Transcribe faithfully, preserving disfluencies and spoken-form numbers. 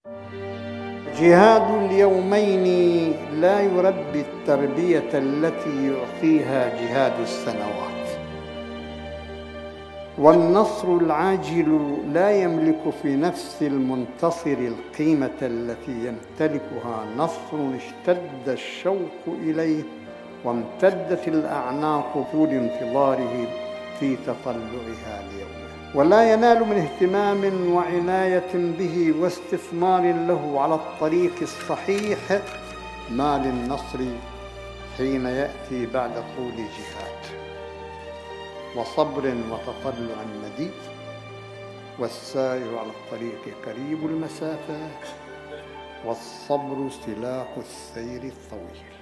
جهاد اليومين لا يربي التربية التي يعطيها جهاد السنوات، والنصر العاجل لا يملك في نفس المنتصر القيمة التي يمتلكها نصر اشتد الشوق إليه وامتدت الأعناق طول انتظاره في تطلعها ليومه، ولا ينال من اهتمام وعناية به واستثمار له على الطريق الصحيح ما للنصر حين يأتي بعد طول جهاد وصبر وتطلع مديد، والسائر على الطريق قريب المسافات، والصبر سلاح السير الطويل.